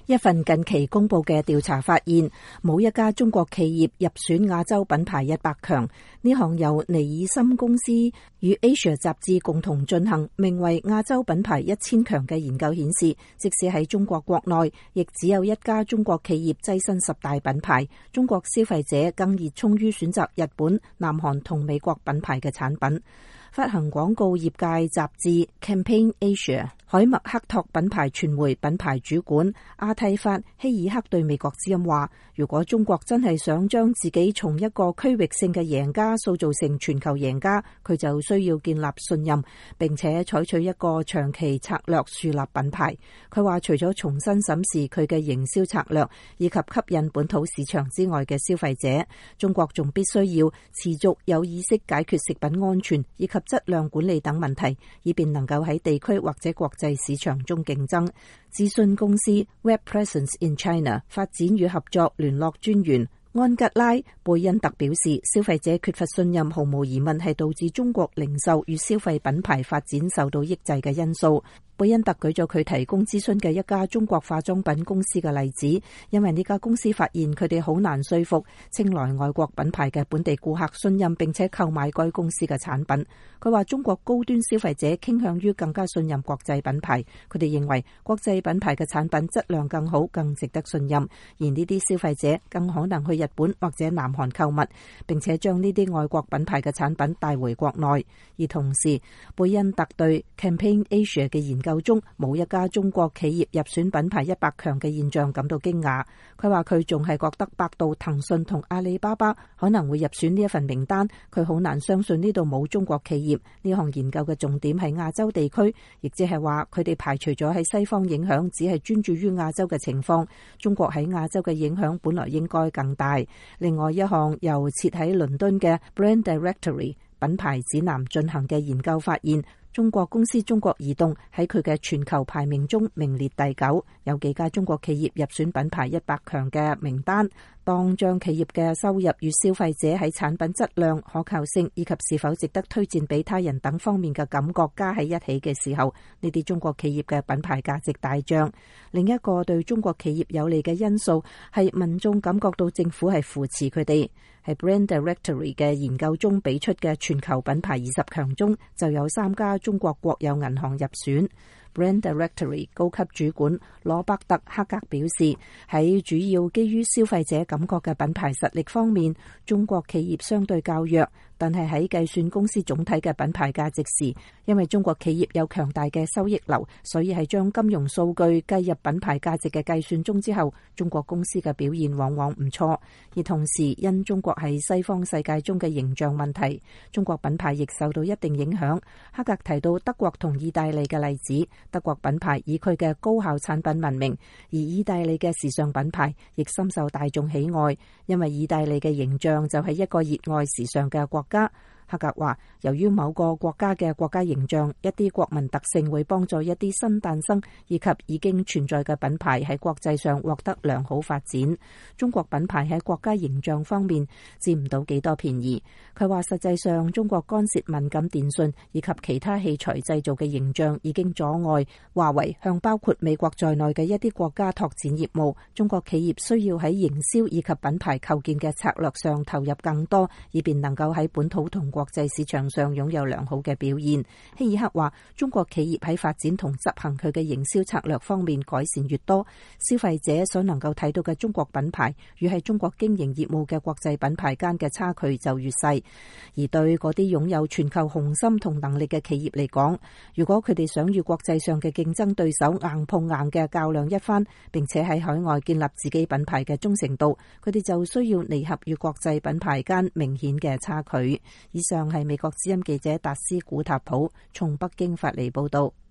一份近期公布嘅調查發現，冇一家中國企業入選亞洲品牌100強。呢項由尼爾森公司與 Asia 雜誌共同進行，名為亞洲品牌1000強嘅研究顯示，即使喺中國國內，亦只有一家中國企業躋身10大品牌。中國消費者更熱衷於選擇日本、南韓同美國品牌嘅產品。發行廣告業界雜誌 Campaign Asia 海默克托品牌傳媒品牌主管阿蒂法希爾克對美國之音話，如果中國真係想將自己從一個區域性嘅贏家塑造成全球贏家，佢就需要建立信任，並且採取一個長期策略樹立品牌。佢話除咗重新審視佢嘅營銷策略以及吸引本土市場之外嘅消費者，中國仲必須要持續有意識解決食品安全以及質量管理等問題，以便能夠喺地區或者國際市場中競爭。資訊公司 Web Presence in China 發展與合作聯絡專員安吉拉·貝恩特表示，消費者缺乏信任毫無疑問係導致中國零售與消費品牌發展受到抑制嘅因素。貝恩特舉咗佢提供諮詢嘅一家中國化妝品公司嘅例子，因為呢家公司發現佢哋好難說服青睞外國品牌嘅本地顧客信任並且購買該公司嘅產品。佢話中國高端消費者傾向於更加信任國際品牌，佢哋認為國際品牌嘅產品質量更好，更值得信任，而呢啲消費者更可能去日本或者南韓購物，並且將呢啲外國品牌嘅產品帶回國內。而同時，貝恩特對 Campaign Asia 嘅研究中冇一家中國企業入選品牌100強嘅現象感到驚訝。佢話佢仲係覺得百度、騰訊同阿里巴巴可能會入選呢一份名單，佢好難相信呢度冇中國企業。呢項研究嘅重點係亞洲地區，亦即係話佢哋排除咗喺西方影響，只係專注於亞洲嘅情況。中國喺亞洲嘅影響本來應該更大。另外一項由設喺倫敦嘅 Brand Directory 品牌指南進行嘅研究發現，中國公司中國移動喺佢嘅全球排名中名列第9，有幾家中國企業入選品牌100強嘅名單。當將企業嘅收入與消費者喺產品質量、可靠性以及是否值得推薦俾他人等方面嘅感覺加喺一起嘅時候，呢啲中國企業嘅品牌價值大漲。另一個對中國企業有利嘅因素係民眾感覺到政府係扶持佢哋。喺 Brand Directory 嘅研究中俾出嘅全球品牌20強中，就有3家中國國有銀行入選。Brand Directory 高級主管羅伯特·克格表示，喺主要基於消費者感覺嘅品牌實力方面，中國企業相對較弱。但係喺計算公司總體嘅品牌價值時，因為中國企業有強大嘅收益流，所以係將金融數據計入品牌價值嘅計算中之後，中國公司嘅表現往往唔錯。而同時，因中國喺西方世界中嘅形象問題，中國品牌亦受到一定影響。克格提到德國同意大利嘅例子，德國品牌以佢嘅高效產品聞名，而意大利嘅時尚品牌亦深受大眾喜愛，因為意大利嘅形象就係一個熱愛時尚嘅國家。克格話，由於某個國家嘅國家形象，一啲國民特性會幫助一啲新誕生以及已經存在嘅品牌喺國際上獲得良好發展。中國品牌喺國家形象方面佔唔到幾多便宜。佢話實際上中國干涉敏感電訊以及其他器材製造嘅形象已經阻礙華為向包括美國在內嘅一啲國家拓展業務。中國企業需要喺營銷以及品牌構建嘅策略上投入更多，以便能夠喺本土同國際市場上擁有良好嘅表現。希爾克話，中國企業喺發展同執行佢嘅營銷策略方面改善越多，消費者所能夠睇到嘅中國品牌與喺中國經營業務嘅國際品牌間嘅差距就越細。而對嗰啲擁有全球雄心同能力嘅企業嚟講，如果佢哋想與國際上嘅競爭對手硬碰硬嘅較量一番，並且喺海外建立自己品牌嘅忠誠度，佢哋就需要彌合與國際品牌間明顯嘅差距。以上係美國之音記者達斯古塔普從北京發嚟報道。